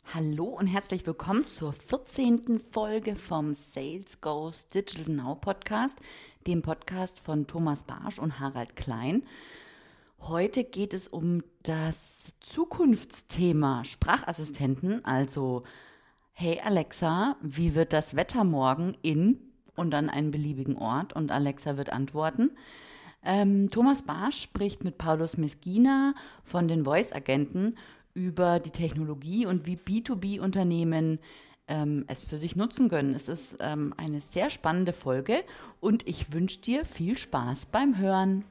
Hallo und herzlich willkommen zur 14. Folge vom Sales Goes Digital Now Podcast, dem Podcast von Thomas Barsch und Harald Klein. Heute geht es um das Zukunftsthema Sprachassistenten, also hey Alexa, wie wird das Wetter morgen in und dann einen beliebigen Ort und Alexa wird antworten. Thomas Barsch spricht mit Paulus Mesquina von den Voice-Agenten über die Technologie und wie B2B-Unternehmen es für sich nutzen können. Es ist eine sehr spannende Folge und ich wünsche dir viel Spaß beim Hören.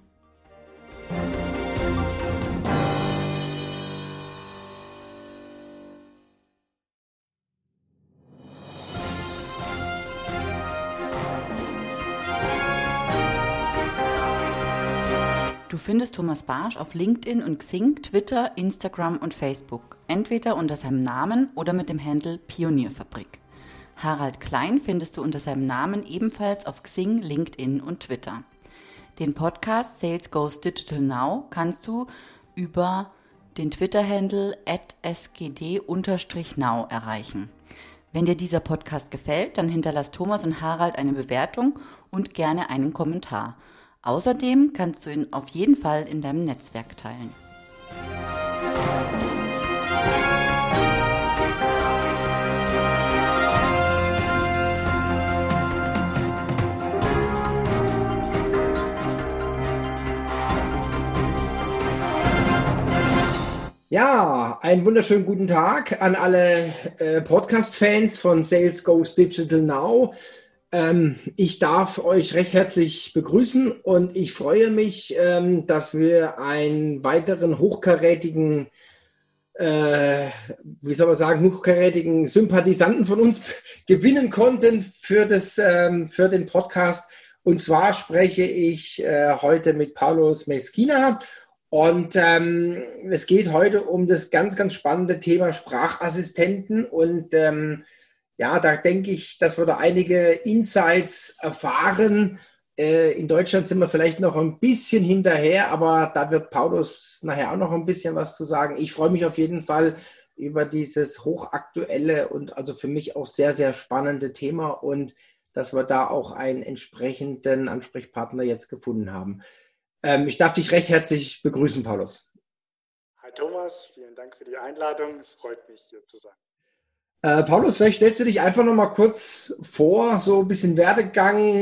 Du findest Thomas Barsch auf LinkedIn und Xing, Twitter, Instagram und Facebook, entweder unter seinem Namen oder mit dem Handle Pionierfabrik. Harald Klein findest du unter seinem Namen ebenfalls auf Xing, LinkedIn und Twitter. Den Podcast Sales Goes Digital Now kannst du über den Twitter-Handle @sgd_now erreichen. Wenn dir dieser Podcast gefällt, dann hinterlass Thomas und Harald eine Bewertung und gerne einen Kommentar. Außerdem kannst du ihn auf jeden Fall in deinem Netzwerk teilen. Ja, einen wunderschönen guten Tag an alle Podcast-Fans von Sales Goes Digital Now. Ich darf euch recht herzlich begrüßen und ich freue mich, dass wir einen weiteren hochkarätigen, hochkarätigen Sympathisanten von uns gewinnen konnten für den Podcast. Und zwar spreche ich heute mit Paulus Mesquina. Und es geht heute um das ganz, ganz spannende Thema Sprachassistenten und da denke ich, dass wir da einige Insights erfahren. In Deutschland sind wir vielleicht noch ein bisschen hinterher, aber da wird Paulus nachher auch noch ein bisschen was zu sagen. Ich freue mich auf jeden Fall über dieses hochaktuelle und also für mich auch sehr, sehr spannende Thema und dass wir da auch einen entsprechenden Ansprechpartner jetzt gefunden haben. Ich darf dich recht herzlich begrüßen, Paulus. Hi Thomas, vielen Dank für die Einladung. Es freut mich, hier zu sein. Paulus, vielleicht stellst du dich einfach noch mal kurz vor, so ein bisschen Werdegang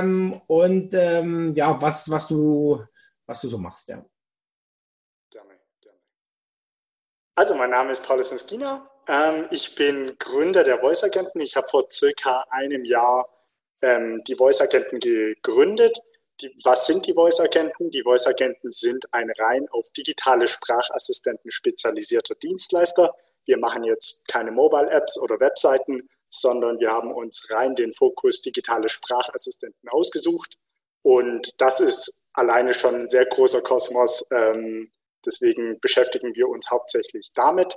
was du so machst. Ja. Gerne. Also mein Name ist Paulus Mesquina. Ich bin Gründer der Voice-Agenten. Ich habe vor circa einem Jahr die Voice-Agenten gegründet. Was sind die Voice-Agenten? Die Voice-Agenten sind ein rein auf digitale Sprachassistenten spezialisierter Dienstleister. Wir machen jetzt keine Mobile-Apps oder Webseiten, sondern wir haben uns rein den Fokus digitale Sprachassistenten ausgesucht. Und das ist alleine schon ein sehr großer Kosmos. Deswegen beschäftigen wir uns hauptsächlich damit.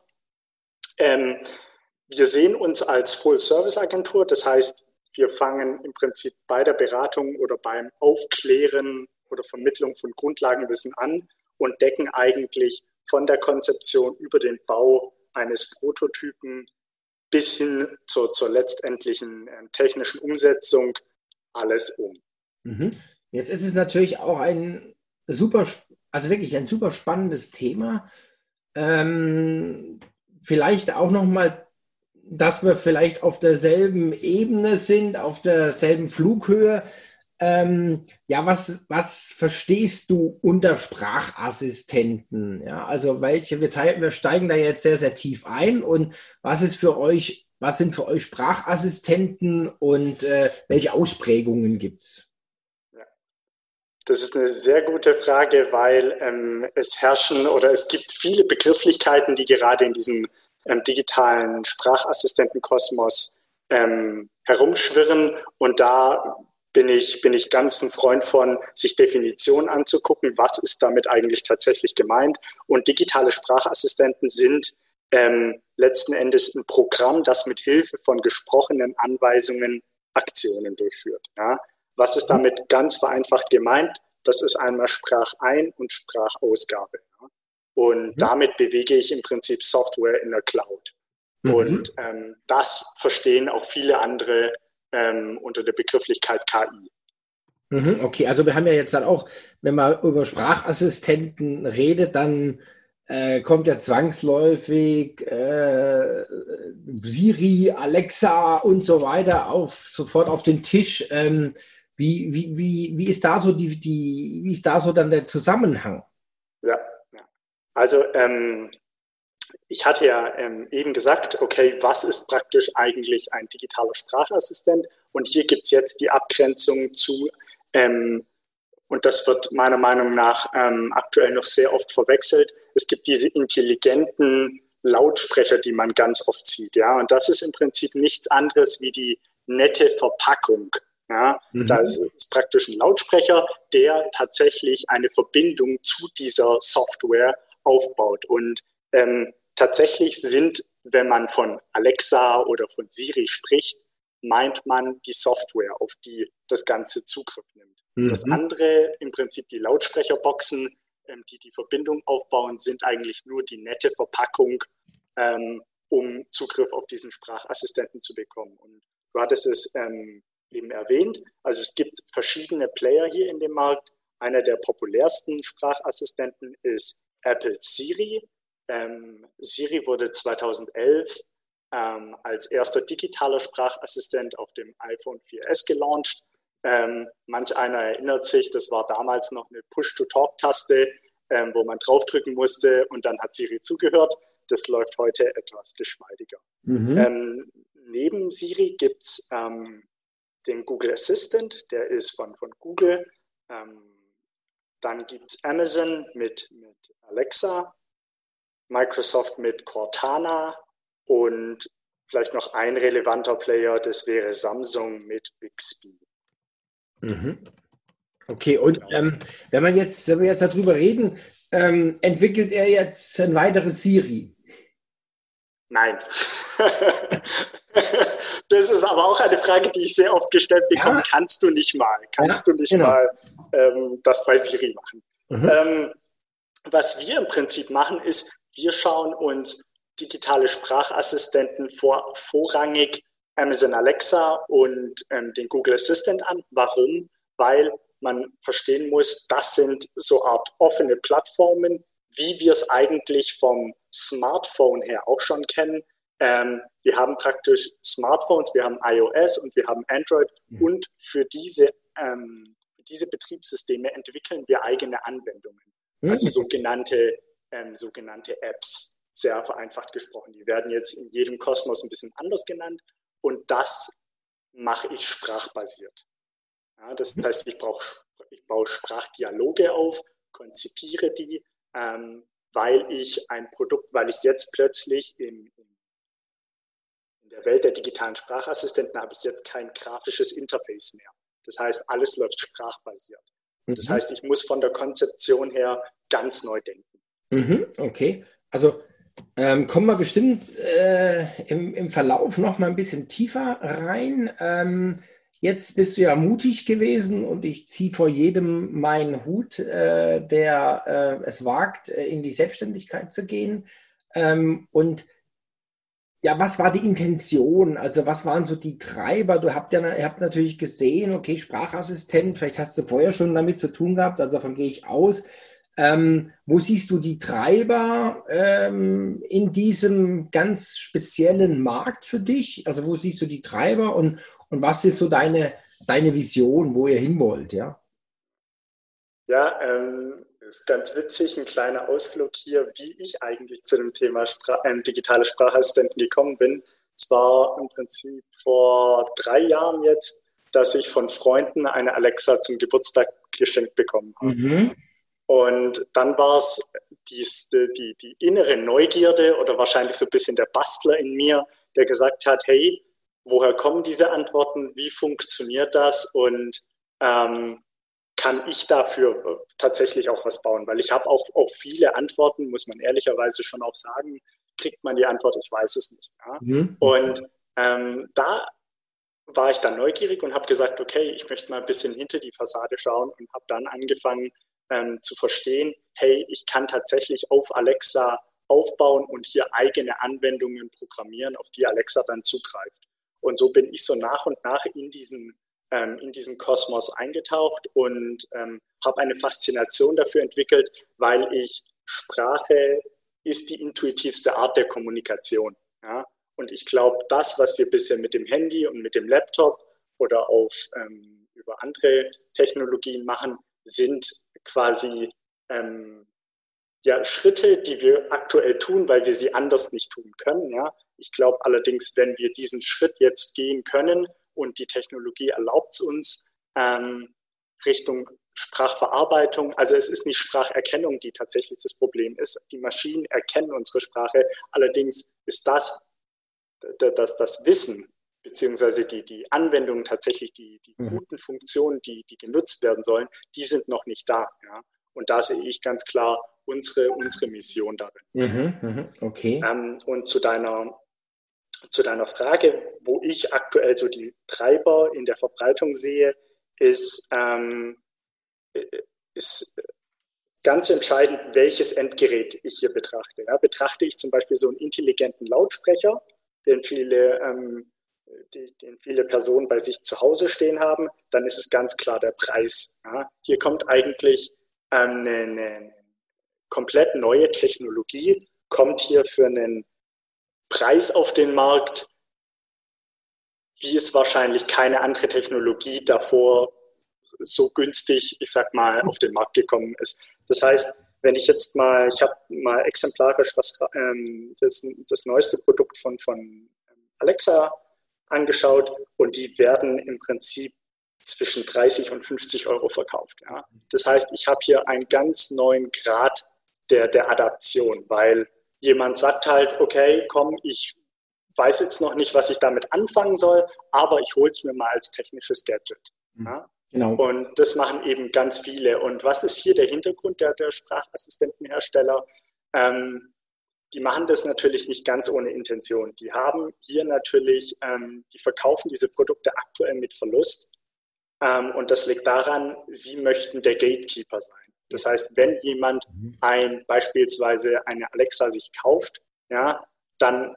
Wir sehen uns als Full-Service-Agentur. Das heißt, wir fangen im Prinzip bei der Beratung oder beim Aufklären oder Vermittlung von Grundlagenwissen an und decken eigentlich von der Konzeption über den Bau eines Prototypen bis hin zur letztendlichen technischen Umsetzung alles um. Jetzt ist es natürlich auch ein super spannendes Thema. Vielleicht auch nochmal, dass wir vielleicht auf derselben Ebene sind, auf derselben Flughöhe. Was verstehst du unter Sprachassistenten? Ja, also wir steigen da jetzt sehr, sehr tief ein und was sind für euch Sprachassistenten und welche Ausprägungen gibt es? Ja. Das ist eine sehr gute Frage, weil es gibt viele Begrifflichkeiten, die gerade in diesem digitalen Sprachassistentenkosmos herumschwirren und da bin ich ganz ein Freund von, sich Definitionen anzugucken, was ist damit eigentlich tatsächlich gemeint. Und digitale Sprachassistenten sind letzten Endes ein Programm, das mit Hilfe von gesprochenen Anweisungen Aktionen durchführt. Ja? Was ist damit ganz vereinfacht gemeint? Das ist einmal Sprachein- und Sprachausgabe. Ja? Und damit bewege ich im Prinzip Software in der Cloud. Und das verstehen auch viele andere unter der Begrifflichkeit KI. Okay, also wir haben ja jetzt dann auch, wenn man über Sprachassistenten redet, dann kommt ja zwangsläufig Siri, Alexa und so weiter sofort auf den Tisch. Wie ist da so wie ist da so dann der Zusammenhang? Ja. Also ich hatte ja eben gesagt, okay, was ist praktisch eigentlich ein digitaler Sprachassistent? Und hier gibt es jetzt die Abgrenzung zu, und das wird meiner Meinung nach aktuell noch sehr oft verwechselt. Es gibt diese intelligenten Lautsprecher, die man ganz oft sieht. Ja? Und das ist im Prinzip nichts anderes wie die nette Verpackung. Ja? Da ist praktisch ein Lautsprecher, der tatsächlich eine Verbindung zu dieser Software aufbaut. Und tatsächlich sind, wenn man von Alexa oder von Siri spricht, meint man die Software, auf die das Ganze Zugriff nimmt. Das andere, im Prinzip die Lautsprecherboxen, die die Verbindung aufbauen, sind eigentlich nur die nette Verpackung, um Zugriff auf diesen Sprachassistenten zu bekommen. Und du hattest es eben erwähnt, also es gibt verschiedene Player hier in dem Markt. Einer der populärsten Sprachassistenten ist Apple Siri. Siri wurde 2011 als erster digitaler Sprachassistent auf dem iPhone 4S gelauncht. Manch einer erinnert sich, das war damals noch eine Push-to-Talk-Taste, wo man draufdrücken musste und dann hat Siri zugehört. Das läuft heute etwas geschmeidiger. Neben Siri gibt es den Google Assistant, der ist von Google. Dann gibt es Amazon mit Alexa, Microsoft mit Cortana und vielleicht noch ein relevanter Player, das wäre Samsung mit Bixby. Okay, und wenn wir jetzt darüber reden, entwickelt er jetzt ein weiteres Siri? Nein. Das ist aber auch eine Frage, die ich sehr oft gestellt bekomme. Ja. Kannst du nicht mal das bei Siri machen? Was wir im Prinzip machen, ist, wir schauen uns digitale Sprachassistenten vorrangig Amazon Alexa und den Google Assistant an. Warum? Weil man verstehen muss, das sind so Art offene Plattformen, wie wir es eigentlich vom Smartphone her auch schon kennen. Wir haben praktisch Smartphones, wir haben iOS und wir haben Android und für diese Betriebssysteme entwickeln wir eigene Anwendungen, also sogenannte Apps, sehr vereinfacht gesprochen. Die werden jetzt in jedem Kosmos ein bisschen anders genannt und das mache ich sprachbasiert. Ja, das heißt, ich baue Sprachdialoge auf, konzipiere die, weil ich jetzt plötzlich in der Welt der digitalen Sprachassistenten habe ich jetzt kein grafisches Interface mehr. Das heißt, alles läuft sprachbasiert. Das heißt, ich muss von der Konzeption her ganz neu denken. Okay, also kommen wir bestimmt im Verlauf noch mal ein bisschen tiefer rein. Jetzt bist du ja mutig gewesen und ich ziehe vor jedem meinen Hut, der es wagt, in die Selbstständigkeit zu gehen. Und ja, was war die Intention? Also was waren so die Treiber? Ihr habt natürlich gesehen, okay, Sprachassistent, vielleicht hast du vorher schon damit zu tun gehabt, also davon gehe ich aus. Wo siehst du die Treiber in diesem ganz speziellen Markt für dich? Also wo siehst du die Treiber und was ist so deine Vision, wo ihr hin wollt? Ja, ist ganz witzig, ein kleiner Ausflug hier, wie ich eigentlich zu dem Thema digitale Sprachassistenten gekommen bin. Es war im Prinzip vor 3 Jahren jetzt, dass ich von Freunden eine Alexa zum Geburtstag geschenkt bekommen habe. Und dann war es die innere Neugierde oder wahrscheinlich so ein bisschen der Bastler in mir, der gesagt hat, hey, woher kommen diese Antworten, wie funktioniert das und kann ich dafür tatsächlich auch was bauen? Weil ich habe auch viele Antworten, muss man ehrlicherweise schon auch sagen, kriegt man die Antwort, ich weiß es nicht. Ja? Und da war ich dann neugierig und habe gesagt, okay, ich möchte mal ein bisschen hinter die Fassade schauen und habe dann angefangen zu verstehen, hey, ich kann tatsächlich auf Alexa aufbauen und hier eigene Anwendungen programmieren, auf die Alexa dann zugreift. Und so bin ich so nach und nach in diesen Kosmos eingetaucht und habe eine Faszination dafür entwickelt, weil Sprache ist die intuitivste Art der Kommunikation. Ja? Und ich glaube, das, was wir bisher mit dem Handy und mit dem Laptop oder über andere Technologien machen, sind quasi Schritte, die wir aktuell tun, weil wir sie anders nicht tun können. Ja? Ich glaube allerdings, wenn wir diesen Schritt jetzt gehen können und die Technologie erlaubt es uns, Richtung Sprachverarbeitung, also es ist nicht Spracherkennung, die tatsächlich das Problem ist. Die Maschinen erkennen unsere Sprache, allerdings ist das Wissen beziehungsweise die Anwendungen tatsächlich, die guten Funktionen, die genutzt werden sollen, die sind noch nicht da. Ja? Und da sehe ich ganz klar unsere Mission darin. Okay. Und zu deiner Frage, wo ich aktuell so die Treiber in der Verbreitung sehe, ist ganz entscheidend, welches Endgerät ich hier betrachte. Ja, betrachte ich zum Beispiel so einen intelligenten Lautsprecher, den viele Personen bei sich zu Hause stehen haben, dann ist es ganz klar der Preis. Ja, hier kommt eigentlich eine komplett neue Technologie, kommt hier für einen Preis auf den Markt, wie es wahrscheinlich keine andere Technologie davor so günstig, ich sag mal, auf den Markt gekommen ist. Das heißt, wenn ich jetzt mal, ich habe mal exemplarisch das neueste Produkt von Alexa angeschaut und die werden im Prinzip zwischen 30 und 50 Euro verkauft. Ja. Das heißt, ich habe hier einen ganz neuen Grad der Adaption, weil jemand sagt halt, okay, komm, ich weiß jetzt noch nicht, was ich damit anfangen soll, aber ich hole es mir mal als technisches Gadget. Ja. Genau. Und das machen eben ganz viele. Und was ist hier der Hintergrund der Sprachassistentenhersteller? Die machen das natürlich nicht ganz ohne Intention. Die haben hier natürlich, die verkaufen diese Produkte aktuell mit Verlust. Und das liegt daran, sie möchten der Gatekeeper sein. Das heißt, wenn jemand beispielsweise eine Alexa sich kauft, ja, dann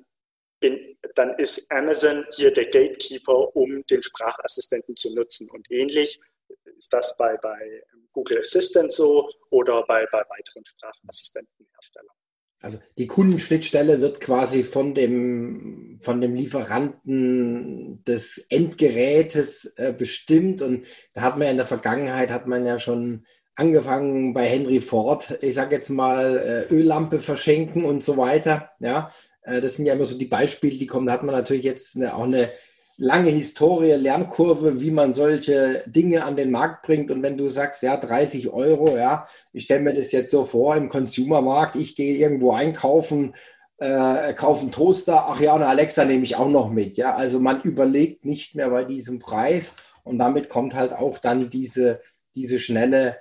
ist Amazon hier der Gatekeeper, um den Sprachassistenten zu nutzen. Und ähnlich ist das bei Google Assistant so oder bei weiteren Sprachassistentenherstellern. Also die Kundenschnittstelle wird quasi von dem Lieferanten des Endgerätes bestimmt. Und da hat man in der Vergangenheit, ja schon angefangen bei Henry Ford, ich sage jetzt mal, Öllampe verschenken und so weiter. Ja, das sind ja immer so die Beispiele, die kommen. Da hat man natürlich jetzt auch eine lange Historie, Lernkurve, wie man solche Dinge an den Markt bringt. Und wenn du sagst, ja, 30 Euro, ja, ich stelle mir das jetzt so vor im Consumermarkt, ich gehe irgendwo einkaufen, kaufe einen Toaster, ach ja, eine Alexa nehme ich auch noch mit. Ja, also man überlegt nicht mehr bei diesem Preis und damit kommt halt auch dann diese schnelle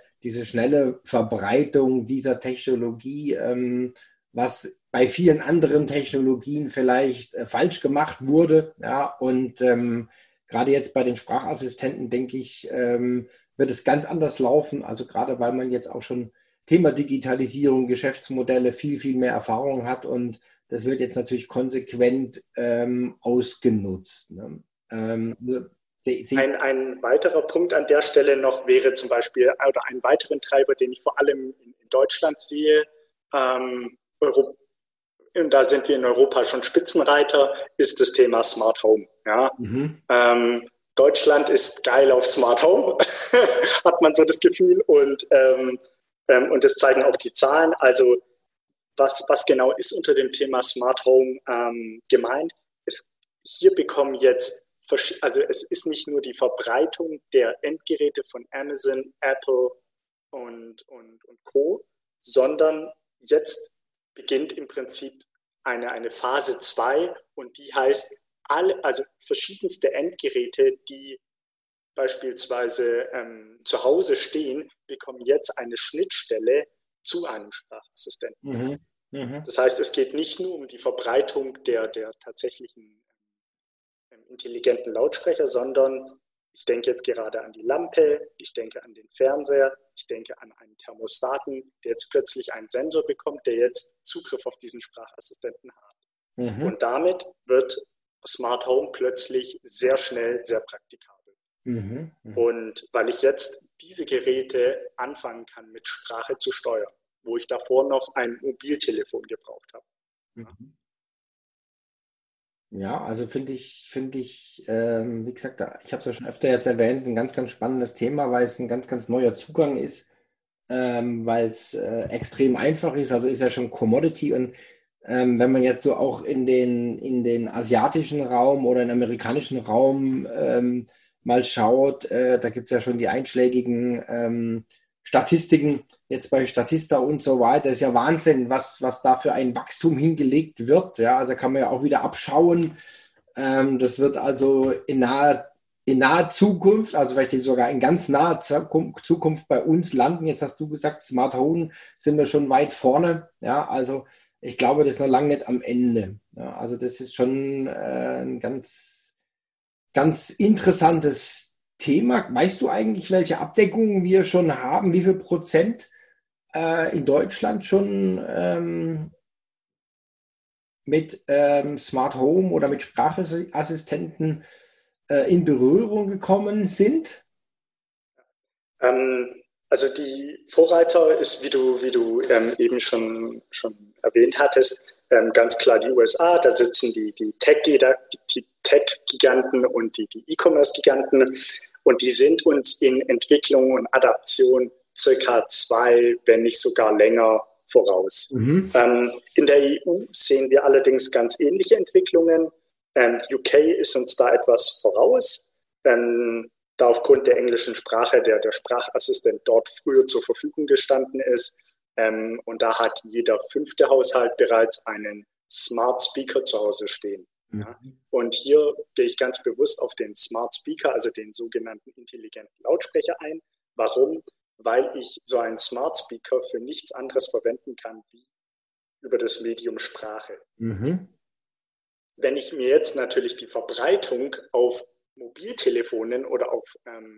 Verbreitung dieser Technologie, was bei vielen anderen Technologien vielleicht falsch gemacht wurde. Ja, und gerade jetzt bei den Sprachassistenten, denke ich, wird es ganz anders laufen. Also gerade weil man jetzt auch schon Thema Digitalisierung, Geschäftsmodelle viel, viel mehr Erfahrung hat und das wird jetzt natürlich konsequent ausgenutzt. Ne? Ein weiterer Punkt an der Stelle noch wäre zum Beispiel, oder einen weiteren Treiber, den ich vor allem in Deutschland sehe, und da sind wir in Europa schon Spitzenreiter, ist das Thema Smart Home. Ja? Deutschland ist geil auf Smart Home, hat man so das Gefühl. Und das zeigen auch die Zahlen. Also was genau ist unter dem Thema Smart Home gemeint? Hier bekommen jetzt, also es ist nicht nur die Verbreitung der Endgeräte von Amazon, Apple und Co., sondern jetzt beginnt im Prinzip eine Phase 2 und die heißt, also verschiedenste Endgeräte, die beispielsweise zu Hause stehen, bekommen jetzt eine Schnittstelle zu einem Sprachassistenten. Das heißt, es geht nicht nur um die Verbreitung der tatsächlichen intelligenten Lautsprecher, sondern ich denke jetzt gerade an die Lampe, ich denke an den Fernseher, ich denke an einen Thermostaten, der jetzt plötzlich einen Sensor bekommt, der jetzt Zugriff auf diesen Sprachassistenten hat. Mhm. Und damit wird Smart Home plötzlich sehr schnell, sehr praktikabel. Mhm. Und weil ich jetzt diese Geräte anfangen kann, mit Sprache zu steuern, wo ich davor noch ein Mobiltelefon gebraucht habe. Mhm. Ja, also finde ich, wie gesagt, ich habe es ja schon öfter jetzt erwähnt, ein ganz, ganz spannendes Thema, weil es ein ganz, ganz neuer Zugang ist, weil es extrem einfach ist, also ist ja schon Commodity und wenn man jetzt so auch in den asiatischen Raum oder in den amerikanischen Raum mal schaut, da gibt es ja schon die einschlägigen Statistiken, jetzt bei Statista und so weiter, ist ja Wahnsinn, was da für ein Wachstum hingelegt wird. Ja, also kann man ja auch wieder abschauen. Das wird also in naher Zukunft, also vielleicht sogar in ganz naher Zukunft bei uns landen. Jetzt hast du gesagt, Smart Home sind wir schon weit vorne. Ja, also ich glaube, das ist noch lange nicht am Ende. Ja, also das ist schon ein ganz, ganz interessantes Thema. Weißt du eigentlich, welche Abdeckungen wir schon haben? Wie viel Prozent in Deutschland schon mit Smart Home oder mit Sprachassistenten in Berührung gekommen sind? Also die Vorreiter ist, wie du eben schon erwähnt hattest, ganz klar die USA. Da sitzen die Tech-Giganten und die E-Commerce-Giganten. Und die sind uns in Entwicklung und Adaption circa 2, wenn nicht sogar länger voraus. Mhm. In der EU sehen wir allerdings ganz ähnliche Entwicklungen. UK ist uns da etwas voraus, da aufgrund der englischen Sprache der Sprachassistent dort früher zur Verfügung gestanden ist. Und da hat jeder 5. Haushalt bereits einen Smart Speaker zu Hause stehen. Mhm. Ja. Und hier gehe ich ganz bewusst auf den Smart Speaker, also den sogenannten intelligenten Lautsprecher ein. Warum? Weil ich so einen Smart Speaker für nichts anderes verwenden kann, wie über das Medium Sprache. Mhm. Wenn ich mir jetzt natürlich die Verbreitung auf Mobiltelefonen oder auf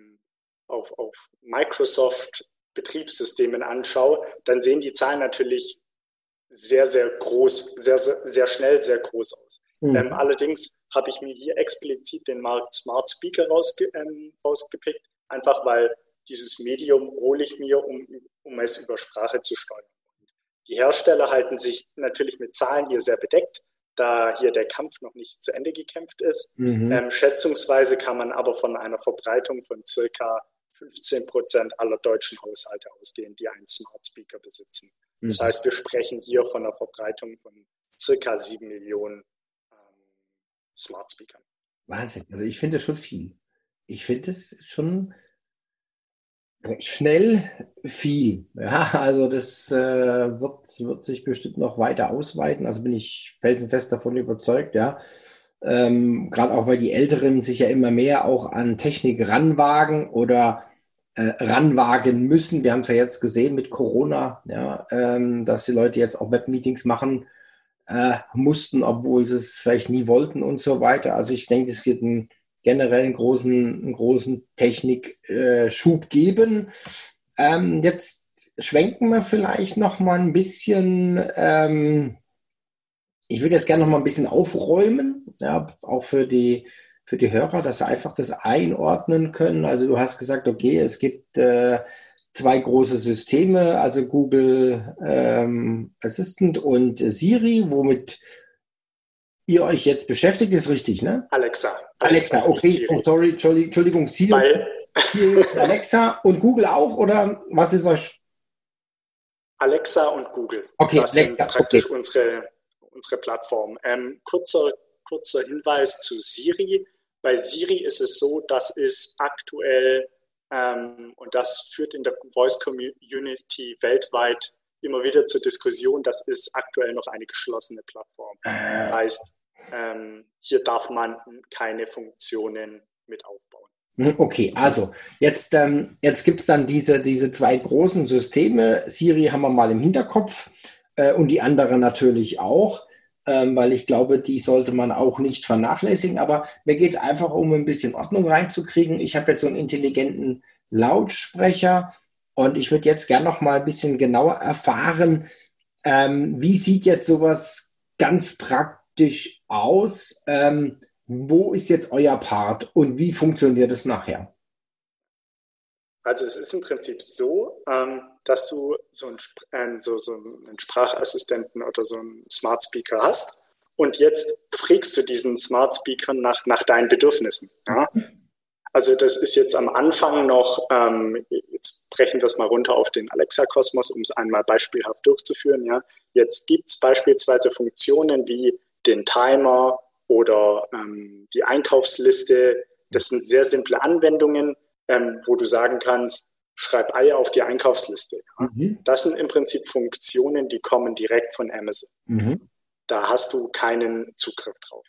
Microsoft-Betriebssystemen anschaue, dann sehen die Zahlen natürlich sehr, sehr groß, sehr, sehr, sehr schnell sehr groß aus. Mhm. Allerdings habe ich mir hier explizit den Markt Smart Speaker rausgepickt, einfach weil dieses Medium hole ich mir, um es über Sprache zu steuern. Die Hersteller halten sich natürlich mit Zahlen hier sehr bedeckt, da hier der Kampf noch nicht zu Ende gekämpft ist. Mhm. Schätzungsweise kann man aber von einer Verbreitung von circa 15% aller deutschen Haushalte ausgehen, die einen Smart Speaker besitzen. Das heißt, wir sprechen hier von einer Verbreitung von circa 7 Millionen Smart Speakern. Wahnsinn. Also ich finde das schon viel. Ich finde es schon schnell viel. Ja, also das wird sich bestimmt noch weiter ausweiten. Also bin ich felsenfest davon überzeugt, ja. Gerade auch, weil die Älteren sich ja immer mehr auch an Technik ranwagen oder ranwagen müssen. Wir haben es ja jetzt gesehen mit Corona, ja, dass die Leute jetzt auch Webmeetings machen mussten, obwohl sie es vielleicht nie wollten und so weiter. Also ich denke, es wird generell einen großen Technikschub geben. Jetzt schwenken wir vielleicht noch mal ein bisschen, ich würde jetzt gerne noch mal ein bisschen aufräumen, ja, auch für die Hörer, dass sie einfach das einordnen können. Also du hast gesagt, okay, es gibt 2 große Systeme, also Google Assistant und Siri, womit ihr euch jetzt beschäftigt, ist richtig, ne? Alexa, okay. Oh, sorry, Entschuldigung, Siri, Alexa und Google auch, oder was ist euch? Alexa und Google. Okay, das sind praktisch unsere Plattform. Kurzer Hinweis zu Siri. Bei Siri ist es so, dass es aktuell, und das führt in der Voice Community weltweit immer wieder zur Diskussion, das ist aktuell noch eine geschlossene Plattform. Das heißt, hier darf man keine Funktionen mit aufbauen. Okay, also jetzt gibt es dann diese 2 großen Systeme. Siri haben wir mal im Hinterkopf und die anderen natürlich auch. weil ich glaube, die sollte man auch nicht vernachlässigen. Aber mir geht es einfach um ein bisschen Ordnung reinzukriegen. Ich habe jetzt so einen intelligenten Lautsprecher und ich würde jetzt gerne noch mal ein bisschen genauer erfahren, wie sieht jetzt sowas ganz praktisch aus? Wo ist jetzt euer Part und wie funktioniert es nachher? Also es ist im Prinzip so, dass du so einen Sprachassistenten oder so einen Smart Speaker hast und jetzt fragst du diesen Smart Speaker nach deinen Bedürfnissen. Ja? Also das ist jetzt am Anfang noch, jetzt brechen wir es mal runter auf den Alexa-Kosmos, um es einmal beispielhaft durchzuführen. Ja? Jetzt gibt es beispielsweise Funktionen wie den Timer oder die Einkaufsliste. Das sind sehr simple Anwendungen, wo du sagen kannst, schreib Eier auf die Einkaufsliste. Ja? Das sind im Prinzip Funktionen, die kommen direkt von Amazon. Da hast du keinen Zugriff drauf.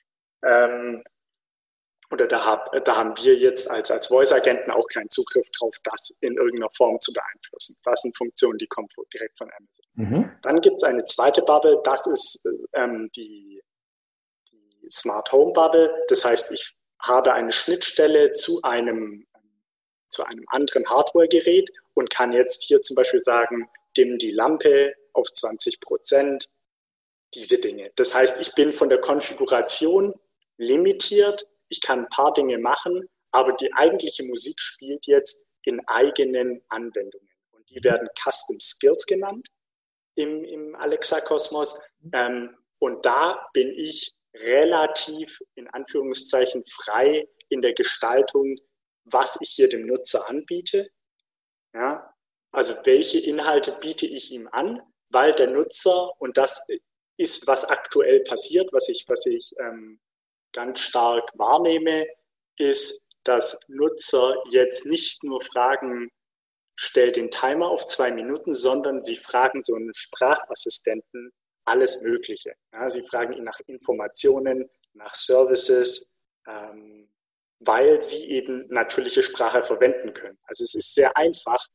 Oder da haben wir jetzt als Voice-Agenten auch keinen Zugriff drauf, das in irgendeiner Form zu beeinflussen. Das sind Funktionen, die kommen direkt von Amazon. Dann gibt es eine zweite Bubble, das ist die Smart Home Bubble. Das heißt, ich habe eine Schnittstelle zu einem anderen Hardware-Gerät und kann jetzt hier zum Beispiel sagen, dimm die Lampe auf 20%, diese Dinge. Das heißt, ich bin von der Konfiguration limitiert. Ich kann ein paar Dinge machen, aber die eigentliche Musik spielt jetzt in eigenen Anwendungen. Und die werden Custom Skills genannt im Alexa-Kosmos. Und da bin ich relativ, in Anführungszeichen, frei in der Gestaltung, was ich hier dem Nutzer anbiete. Ja? Also welche Inhalte biete ich ihm an, weil der Nutzer, und das ist, was aktuell passiert, was ich ganz stark wahrnehme, ist, dass Nutzer jetzt nicht nur fragen, stell den Timer auf 2 Minuten, sondern sie fragen so einen Sprachassistenten alles Mögliche. Ja, sie fragen ihn nach Informationen, nach Services, weil sie eben natürliche Sprache verwenden können. Also es ist sehr einfach.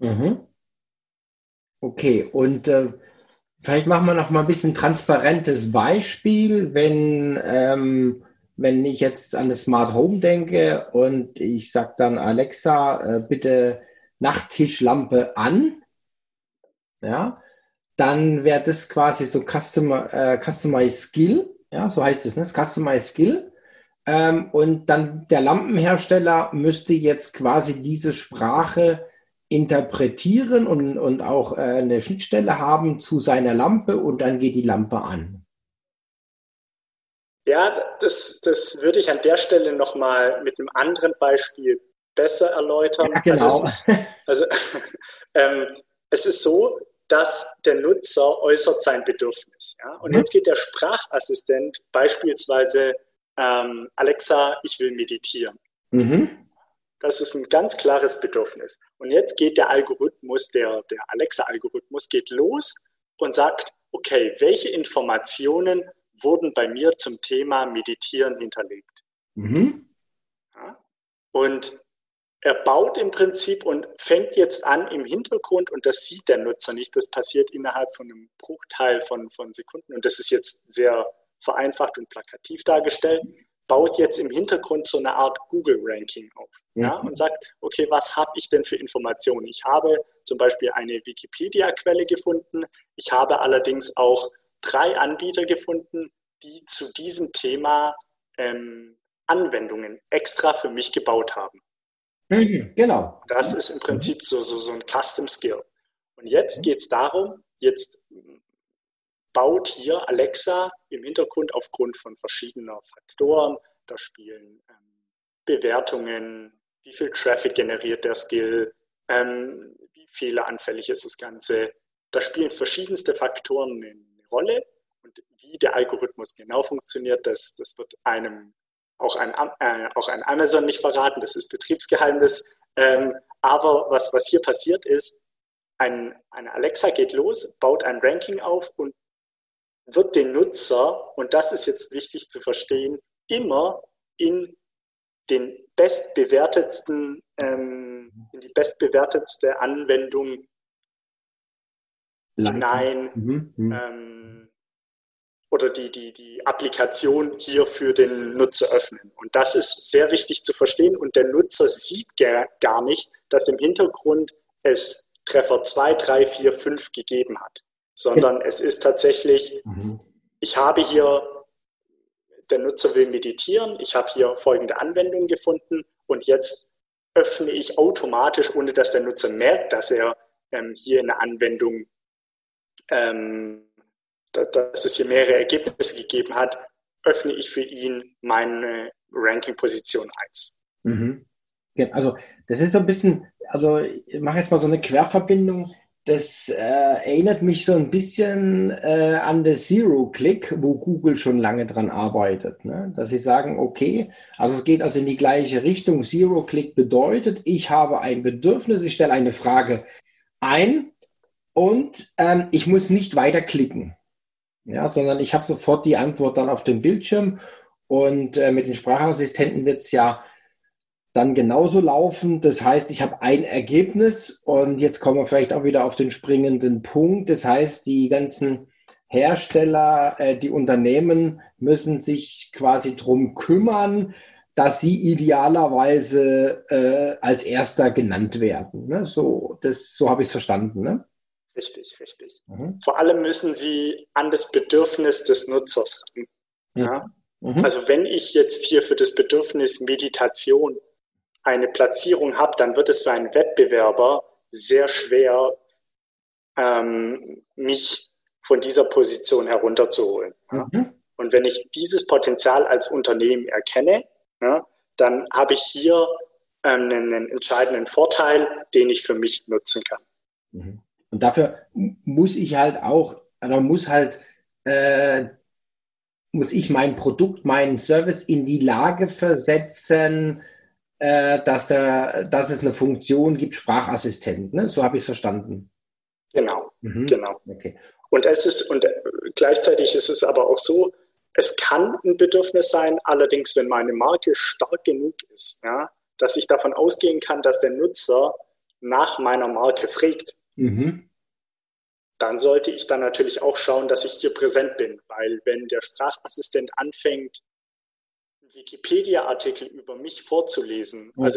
Okay, und vielleicht machen wir noch mal ein bisschen transparentes Beispiel, wenn ich jetzt an das Smart Home denke und ich sage dann Alexa, bitte Nachttischlampe an, ja, dann wäre das quasi so Customized Skill, ja, so heißt es, ne? Das Customized Skill. Und dann der Lampenhersteller müsste jetzt quasi diese Sprache interpretieren und auch eine Schnittstelle haben zu seiner Lampe und dann geht die Lampe an. Ja, das würde ich an der Stelle nochmal mit einem anderen Beispiel besser erläutern. Ja, genau. Es ist so, dass der Nutzer äußert sein Bedürfnis. Ja? Und jetzt geht der Sprachassistent beispielsweise, Alexa, ich will meditieren. Das ist ein ganz klares Bedürfnis. Und jetzt geht der Algorithmus, der Alexa-Algorithmus geht los und sagt, okay, welche Informationen wurden bei mir zum Thema Meditieren hinterlegt? Ja? Und er baut im Prinzip und fängt jetzt an im Hintergrund, und das sieht der Nutzer nicht, das passiert innerhalb von einem Bruchteil von Sekunden, und das ist jetzt sehr vereinfacht und plakativ dargestellt, baut jetzt im Hintergrund so eine Art Google-Ranking auf, ja, und sagt, okay, was habe ich denn für Informationen? Ich habe zum Beispiel eine Wikipedia-Quelle gefunden, ich habe allerdings auch 3 Anbieter gefunden, die zu diesem Thema Anwendungen extra für mich gebaut haben. Genau. Das ist im Prinzip so ein Custom Skill. Und jetzt geht es darum, jetzt baut hier Alexa im Hintergrund aufgrund von verschiedener Faktoren, da spielen Bewertungen, wie viel Traffic generiert der Skill, wie fehleranfällig ist das Ganze. Da spielen verschiedenste Faktoren eine Rolle, und wie der Algorithmus genau funktioniert, das wird einem auch ein Amazon nicht verraten, das ist Betriebsgeheimnis. Aber was hier passiert ist, eine Alexa geht los, baut ein Ranking auf und wird den Nutzer, und das ist jetzt wichtig zu verstehen, immer in den bestbewertetsten, in die bestbewertetste Anwendung hinein oder die Applikation hier für den Nutzer öffnen. Und das ist sehr wichtig zu verstehen. Und der Nutzer sieht gar nicht, dass im Hintergrund es Treffer 2, 3, 4, 5 gegeben hat, sondern es ist tatsächlich, ich habe hier, der Nutzer will meditieren, ich habe hier folgende Anwendung gefunden und jetzt öffne ich automatisch, ohne dass der Nutzer merkt, dass er hier eine Anwendung, dass es hier mehrere Ergebnisse gegeben hat, öffne ich für ihn meine Ranking-Position 1. Mhm. Also das ist so ein bisschen, also ich mache jetzt mal so eine Querverbindung. Das erinnert mich so ein bisschen an das Zero-Click, wo Google schon lange dran arbeitet. Ne? Dass sie sagen, okay, also es geht also in die gleiche Richtung. Zero-Click bedeutet, ich habe ein Bedürfnis, ich stelle eine Frage ein und ich muss nicht weiter klicken. Ja, sondern ich habe sofort die Antwort dann auf dem Bildschirm. Und mit den Sprachassistenten wird es ja dann genauso laufen. Das heißt, ich habe ein Ergebnis und jetzt kommen wir vielleicht auch wieder auf den springenden Punkt. Das heißt, die ganzen Hersteller, die Unternehmen müssen sich quasi drum kümmern, dass sie idealerweise als Erster genannt werden. Ne? So habe ich es verstanden. Ne? Richtig, richtig. Vor allem müssen sie an das Bedürfnis des Nutzers ran. Ja? Also wenn ich jetzt hier für das Bedürfnis Meditation eine Platzierung habe, dann wird es für einen Wettbewerber sehr schwer, mich von dieser Position herunterzuholen. Ja? Und wenn ich dieses Potenzial als Unternehmen erkenne, ja, dann habe ich hier einen entscheidenden Vorteil, den ich für mich nutzen kann. Und dafür muss ich halt auch, oder muss ich mein Produkt, meinen Service in die Lage versetzen, dass es eine Funktion gibt, Sprachassistent. Ne? So habe ich es verstanden. Genau, genau. Okay. Und gleichzeitig ist es aber auch so, es kann ein Bedürfnis sein, allerdings, wenn meine Marke stark genug ist, ja, dass ich davon ausgehen kann, dass der Nutzer nach meiner Marke fragt. Dann sollte ich dann natürlich auch schauen, dass ich hier präsent bin, weil wenn der Sprachassistent anfängt, einen Wikipedia-Artikel über mich vorzulesen, also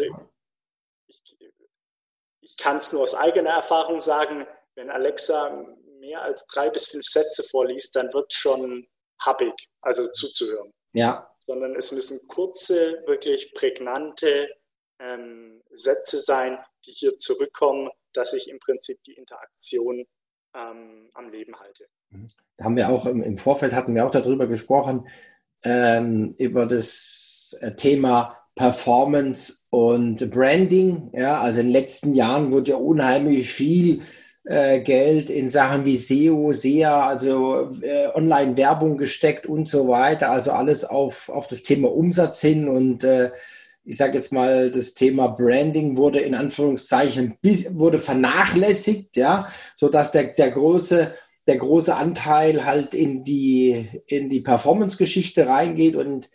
ich kann es nur aus eigener Erfahrung sagen, wenn Alexa mehr als 3 bis 5 Sätze vorliest, dann wird es schon happig, also zuzuhören. Ja. Sondern es müssen kurze, wirklich prägnante Sätze sein, die hier zurückkommen, dass ich im Prinzip die Interaktion am Leben halte. Da haben wir auch im Vorfeld hatten wir auch darüber gesprochen, über das Thema Performance und Branding. Ja, also in den letzten Jahren wurde ja unheimlich viel Geld in Sachen wie SEO, SEA, also Online-Werbung gesteckt und so weiter. Also alles auf das Thema Umsatz hin und ich sage jetzt mal, das Thema Branding wurde in Anführungszeichen wurde vernachlässigt, ja, sodass der große Anteil halt in die Performance-Geschichte reingeht und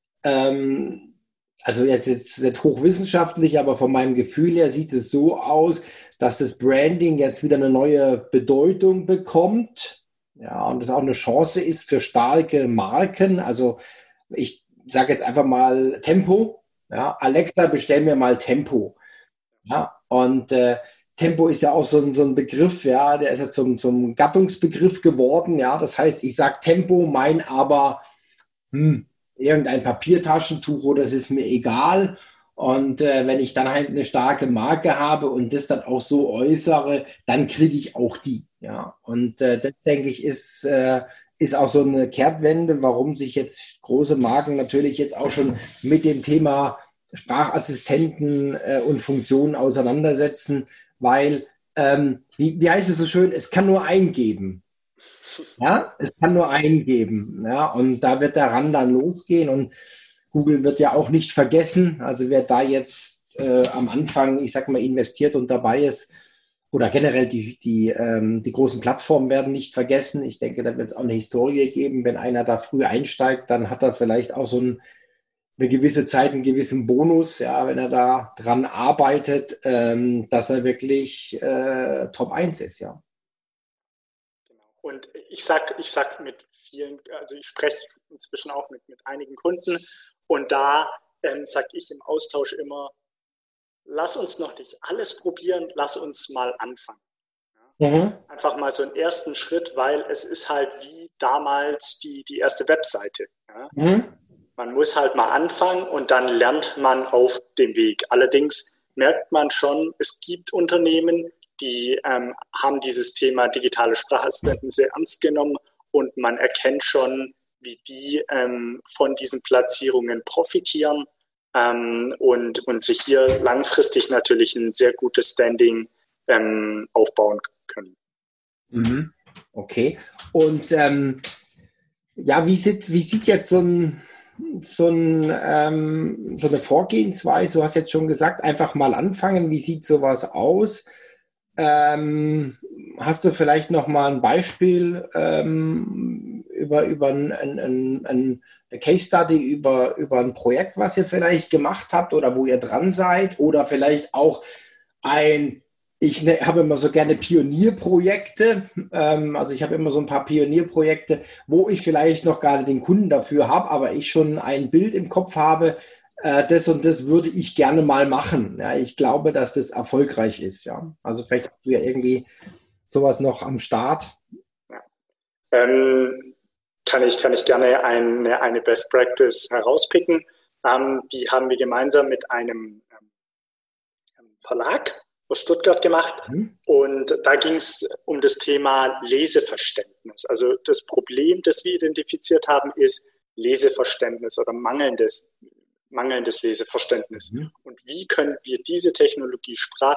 also jetzt nicht hochwissenschaftlich, aber von meinem Gefühl her sieht es so aus, dass das Branding jetzt wieder eine neue Bedeutung bekommt, ja, und das auch eine Chance ist für starke Marken. Also ich sage jetzt einfach mal Tempo. Ja, Alexa, bestell mir mal Tempo. Ja, und Tempo ist ja auch so ein Begriff, ja, der ist ja zum Gattungsbegriff geworden. Ja, das heißt, ich sage Tempo, mein aber irgendein Papiertaschentuch oder es ist mir egal. Und wenn ich dann halt eine starke Marke habe und das dann auch so äußere, dann kriege ich auch die. Ja, und das denke ich ist auch so eine Kehrtwende, warum sich jetzt große Marken natürlich jetzt auch schon mit dem Thema Sprachassistenten und Funktionen auseinandersetzen, weil, wie heißt es so schön, es kann nur eingeben. Ja, es kann nur eingeben. Ja, und da wird der Run dann losgehen und Google wird ja auch nicht vergessen. Also wer da jetzt am Anfang, ich sag mal, investiert und dabei ist, oder generell die großen Plattformen werden nicht vergessen. Ich denke, da wird es auch eine Historie geben. Wenn einer da früh einsteigt, dann hat er vielleicht auch so eine gewisse Zeit, einen gewissen Bonus, ja, wenn er da dran arbeitet, dass er wirklich Top 1 ist, ja. Und ich sag mit vielen, also ich spreche inzwischen auch mit einigen Kunden und da sage ich im Austausch immer, lass uns noch nicht alles probieren, lass uns mal anfangen. Mhm. Einfach mal so einen ersten Schritt, weil es ist halt wie damals die erste Webseite. Ja? Mhm. Man muss halt mal anfangen und dann lernt man auf dem Weg. Allerdings merkt man schon, es gibt Unternehmen, die haben dieses Thema digitale Sprachassistenten sehr ernst genommen und man erkennt schon, wie die von diesen Platzierungen profitieren und sich hier langfristig natürlich ein sehr gutes Standing aufbauen können. Mhm. Okay. Und ja, wie sieht jetzt so eine Vorgehensweise? Du hast jetzt schon gesagt, einfach mal anfangen. Wie sieht sowas aus? Hast du vielleicht noch mal ein Beispiel über eine Case Study, über ein Projekt, was ihr vielleicht gemacht habt oder wo ihr dran seid? Oder vielleicht auch habe immer so gerne Pionierprojekte. Also ich habe immer so ein paar Pionierprojekte, wo ich vielleicht noch gar nicht den Kunden dafür habe, aber ich schon ein Bild im Kopf habe, das und das würde ich gerne mal machen. Ja, ich glaube, dass das erfolgreich ist. Ja, also vielleicht habt ihr irgendwie sowas noch am Start. Ja. Kann ich gerne eine Best Practice herauspicken. Die haben wir gemeinsam mit einem Verlag aus Stuttgart gemacht. Und da ging es um das Thema Leseverständnis. Also das Problem, das wir identifiziert haben, ist Leseverständnis oder mangelndes Leseverständnis. Und wie können wir diese Technologie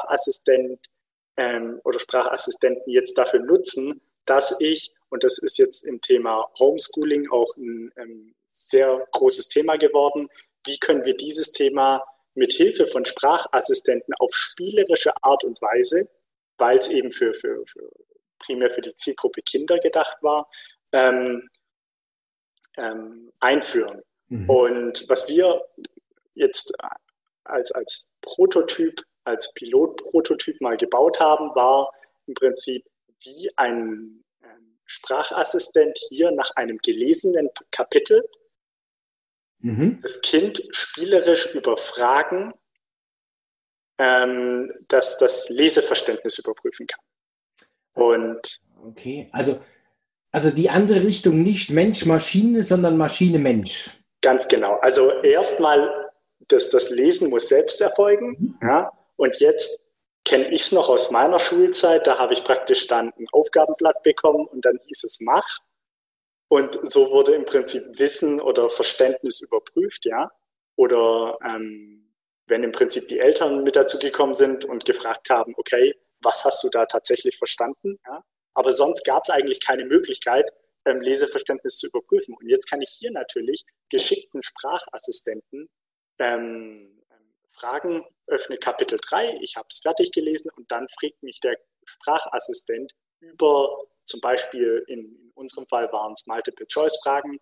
oder Sprachassistenten jetzt dafür nutzen, dass und das ist jetzt im Thema Homeschooling auch ein sehr großes Thema geworden, wie können wir dieses Thema mit Hilfe von Sprachassistenten auf spielerische Art und Weise, weil es eben primär für die Zielgruppe Kinder gedacht war, einführen. Und was wir jetzt als Prototyp, als Pilotprototyp mal gebaut haben, war im Prinzip, wie ein Sprachassistent hier nach einem gelesenen Kapitel das Kind spielerisch über Fragen das Leseverständnis überprüfen kann. Und okay, also die andere Richtung, nicht Mensch-Maschine, sondern Maschine-Mensch. Ganz genau. Also erstmal, das Lesen muss selbst erfolgen. Ja? Und jetzt kenne ich es noch aus meiner Schulzeit. Da habe ich praktisch dann ein Aufgabenblatt bekommen und dann hieß es Mach. Und so wurde im Prinzip Wissen oder Verständnis überprüft, ja. Oder wenn im Prinzip die Eltern mit dazu gekommen sind und gefragt haben, okay, was hast du da tatsächlich verstanden? Ja? Aber sonst gab es eigentlich keine Möglichkeit, Leseverständnis zu überprüfen. Und jetzt kann ich hier natürlich geschickten Sprachassistenten fragen, öffne Kapitel 3, ich habe es fertig gelesen und dann fragt mich der Sprachassistent über, zum Beispiel in unserem Fall waren es Multiple-Choice-Fragen,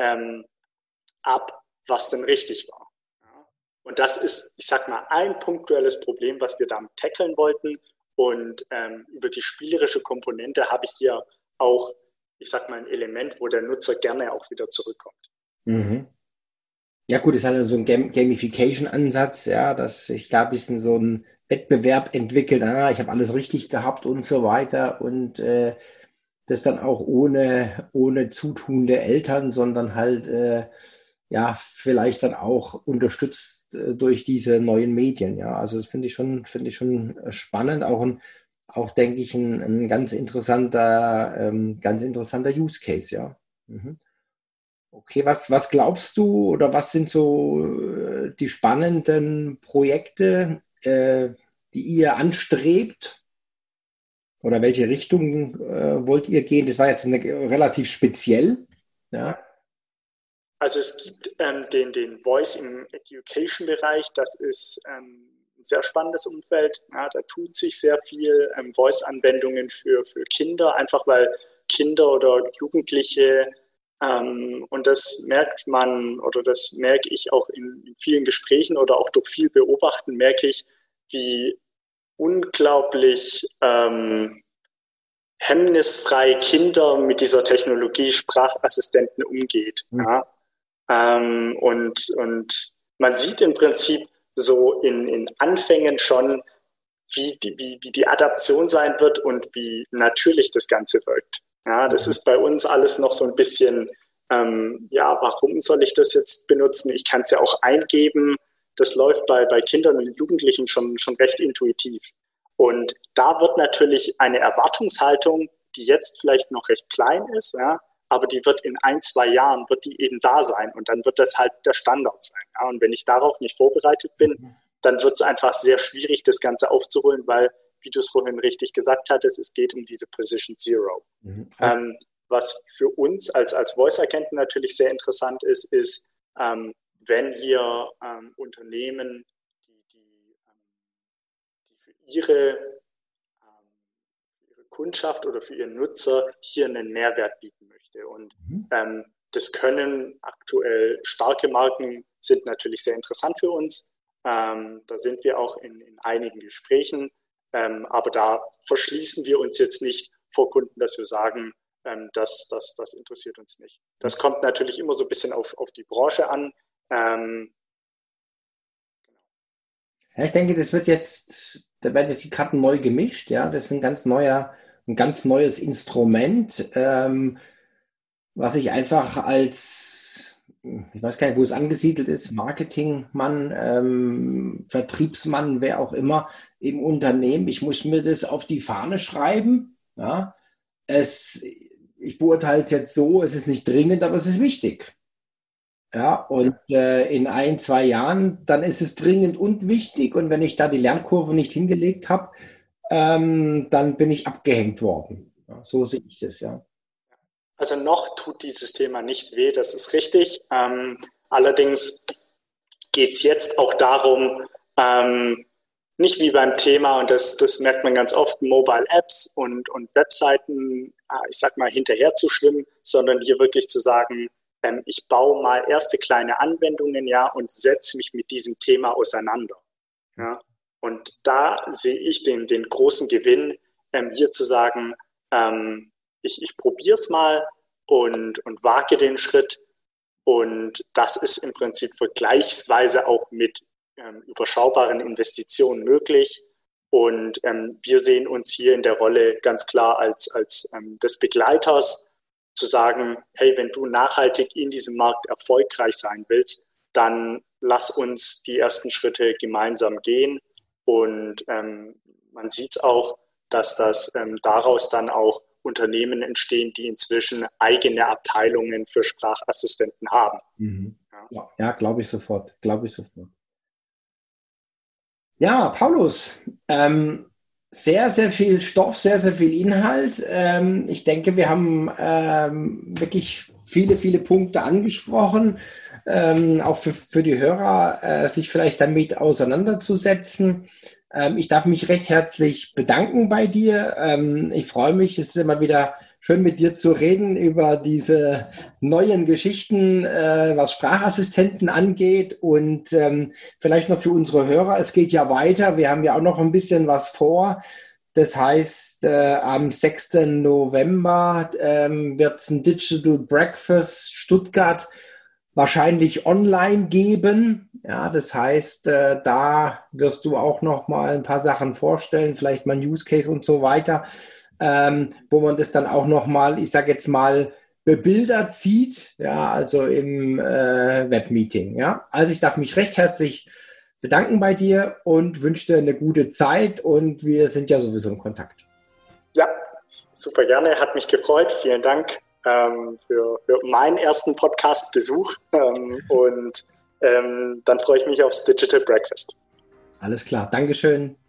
ab, was denn richtig war. Ja. Und das ist, ich sag mal, ein punktuelles Problem, was wir damit tackeln wollten. Und über die spielerische Komponente habe ich hier auch, ich sag mal, ein Element, wo der Nutzer gerne auch wieder zurückkommt. Mhm. Ja gut, das ist halt so ein Gamification-Ansatz, ja, dass sich da ein bisschen so ein Wettbewerb entwickelt, ich habe alles richtig gehabt und so weiter und das dann auch ohne Zutun der Eltern, sondern halt ja, vielleicht dann auch unterstützt durch diese neuen Medien, ja. Also das finde ich schon spannend, auch denke ich, ein ganz interessanter Use Case, ja. Mhm. Okay, was glaubst du oder was sind so die spannenden Projekte, die ihr anstrebt? Oder welche Richtung wollt ihr gehen? Das war jetzt relativ speziell. Ja. Also es gibt den Voice im Education-Bereich, das ist ein sehr spannendes Umfeld. Ja, da tut sich sehr viel Voice-Anwendungen für Kinder, einfach weil Kinder oder Jugendliche und das merkt man oder das merke ich auch in vielen Gesprächen oder auch durch viel Beobachten, merke ich, wie unglaublich hemmnisfrei Kinder mit dieser Technologie Sprachassistenten umgeht. Ja? Und man sieht im Prinzip so in Anfängen schon, wie die Adaption sein wird und wie natürlich das Ganze wirkt. Ja, das ist bei uns alles noch so ein bisschen, warum soll ich das jetzt benutzen? Ich kann es ja auch eingeben. Das läuft bei Kindern und Jugendlichen schon recht intuitiv. Und da wird natürlich eine Erwartungshaltung, die jetzt vielleicht noch recht klein ist, ja, aber die wird in 1-2 Jahren, wird die eben da sein und dann wird das halt der Standard sein. Ja. Und wenn ich darauf nicht vorbereitet bin, dann wird es einfach sehr schwierig, das Ganze aufzuholen, weil, wie du es vorhin richtig gesagt hattest, es geht um diese Position Zero. Was für uns als Voice-Agenten natürlich sehr interessant ist, wenn hier Unternehmen, die für ihre Kundschaft oder für ihren Nutzer hier einen Mehrwert bieten möchte. Und das können aktuell starke Marken, sind natürlich sehr interessant für uns. Da sind wir auch in einigen Gesprächen, aber da verschließen wir uns jetzt nicht vor Kunden, dass wir sagen, das interessiert uns nicht. Das kommt natürlich immer so ein bisschen auf die Branche an. Ja, ich denke, da werden jetzt die Karten neu gemischt. Ja, das ist ein ganz neues Instrument, was ich einfach ich weiß gar nicht, wo es angesiedelt ist, Marketingmann, Vertriebsmann, wer auch immer im Unternehmen. Ich muss mir das auf die Fahne schreiben. Ja. Ich beurteile es jetzt so, es ist nicht dringend, aber es ist wichtig. Ja, und in 1-2 Jahren, dann ist es dringend und wichtig. Und wenn ich da die Lernkurve nicht hingelegt habe, dann bin ich abgehängt worden. Ja, so sehe ich das, ja. Also noch tut dieses Thema nicht weh, das ist richtig. Allerdings geht es jetzt auch darum, nicht wie beim Thema, und das merkt man ganz oft, Mobile Apps und Webseiten, ich sag mal, hinterher zu schwimmen, sondern hier wirklich zu sagen, ich baue mal erste kleine Anwendungen, ja, und setze mich mit diesem Thema auseinander. Ja. Und da sehe ich den großen Gewinn, hier zu sagen, ich probiere es mal und wage den Schritt. Und das ist im Prinzip vergleichsweise auch mit überschaubaren Investitionen möglich. Und wir sehen uns hier in der Rolle ganz klar als des Begleiters, zu sagen, hey, wenn du nachhaltig in diesem Markt erfolgreich sein willst, dann lass uns die ersten Schritte gemeinsam gehen. Und man sieht es auch, dass daraus dann auch Unternehmen entstehen, die inzwischen eigene Abteilungen für Sprachassistenten haben. Ja, glaube ich sofort. Ja, Paulus, sehr, sehr viel Stoff, sehr, sehr viel Inhalt. Ich denke, wir haben wirklich viele, viele Punkte angesprochen, auch für die Hörer, sich vielleicht damit auseinanderzusetzen. Ich darf mich recht herzlich bedanken bei dir. Ich freue mich, es ist immer wieder schön mit dir zu reden über diese neuen Geschichten, was Sprachassistenten angeht. Und vielleicht noch für unsere Hörer, es geht ja weiter. Wir haben ja auch noch ein bisschen was vor. Das heißt, am 6. November wird es ein Digital Breakfast Stuttgart wahrscheinlich online geben. Ja, das heißt, da wirst du auch noch mal ein paar Sachen vorstellen, vielleicht mal ein Use Case und so weiter, wo man das dann auch noch mal, ich sage jetzt mal, bebildert sieht, ja, also im Webmeeting. Ja, also ich darf mich recht herzlich bedanken bei dir und wünsche dir eine gute Zeit und wir sind ja sowieso in Kontakt. Ja, super gerne, hat mich gefreut. Vielen Dank für meinen ersten Podcast-Besuch und dann freue ich mich aufs Digital Breakfast. Alles klar, Dankeschön.